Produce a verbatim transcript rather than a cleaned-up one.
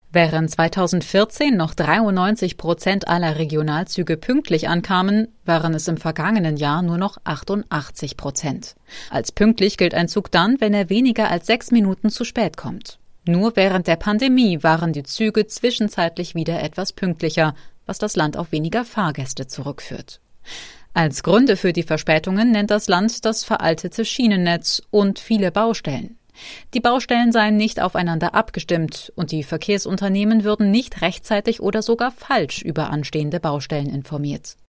Während zweitausendvierzehn noch dreiundneunzig Prozent aller Regionalzüge pünktlich ankamen, waren es im vergangenen Jahr nur noch achtundachtzig Prozent. Als pünktlich gilt ein Zug dann, wenn er weniger als sechs Minuten zu spät kommt. Nur während der Pandemie waren die Züge zwischenzeitlich wieder etwas pünktlicher, was das Land auf weniger Fahrgäste zurückführt. Als Gründe für die Verspätungen nennt das Land das veraltete Schienennetz und viele Baustellen. Die Baustellen seien nicht aufeinander abgestimmt und die Verkehrsunternehmen würden nicht rechtzeitig oder sogar falsch über anstehende Baustellen informiert.